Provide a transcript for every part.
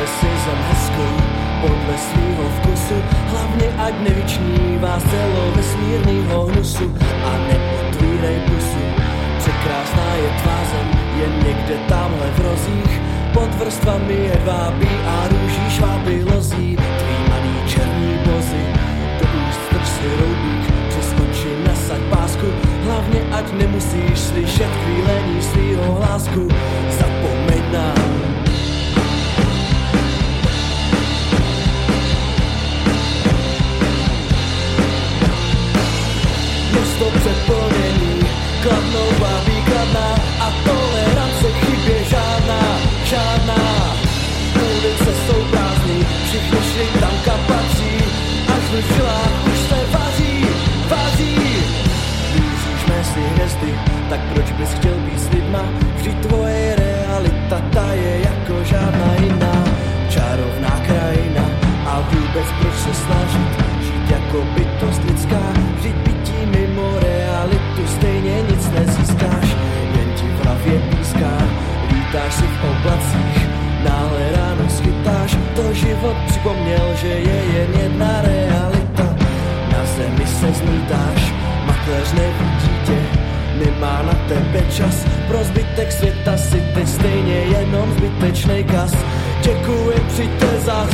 si zem hezkou podle svýho vkusu, hlavně ať nevyčnívá z celovesmírnýho hnusu a neotvírej pusu. Překrásná je tvá zem, jen někde tamhle v rozích, pod vrstvami hedvábí a růží šváby lozí. Tvý malý černý bozy, do úst strč si roubík, přes oči nasaď pásku, hlavně ať nemusíš slyšet kvílení svýho hlásku. Zapomeň nám. Město přeplněný, Kladnou vábí Kladná a tolerance chybě žádná, žádná. Ulice jsou prázdný, všichni šli tam, kam patří, až v žilách už se vaří, vaří. Míříš si hvězdy, tak proč bys chtěl být s lidma? Vždyť tvoje realita, ta je jako žádná jiná. Čarovná krajina a vůbec proč se snažit žít jako bytost lidská? Vždyť bytí mimo realitu stejně nic nezískáš, jen ti v hlavě píská. Lítáš si v oblacích, náhle ráno schytáš, to život připomněl, že je jen jedna realita. Na zemi se zmítáš, makléř nevidí tě, nemá na tebe čas, pro zbytek světa si ty stejně jenom zbytečnej kas. Děkuji, přijďte zas.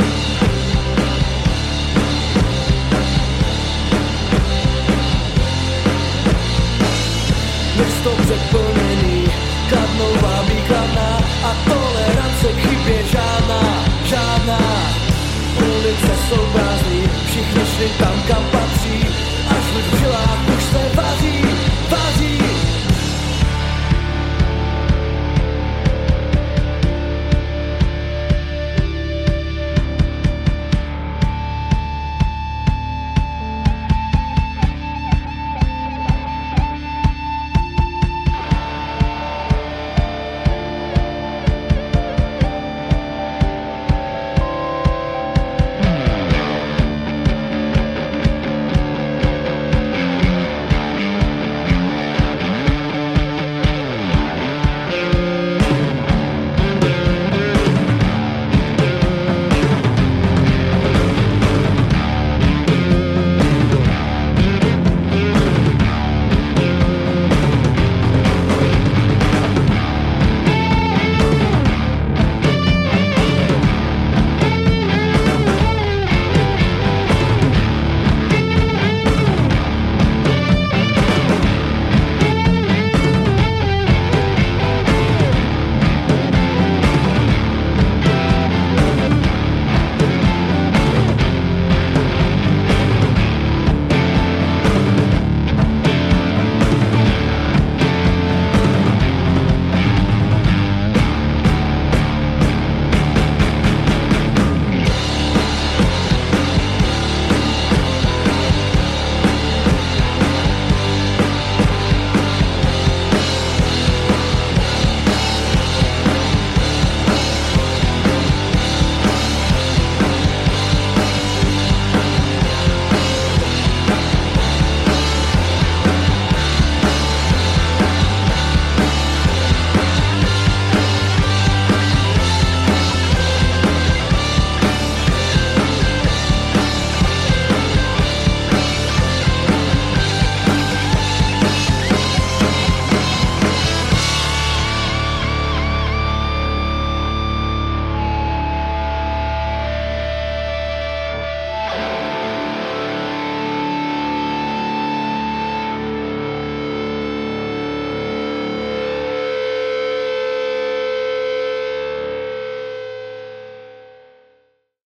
Město přeplněný, Kladnou vábí Kladná a tolerance chybě žádná, žádná. Ulice jsou prázdný, všichni šli tam, kam patří, až v žilách už se vaří.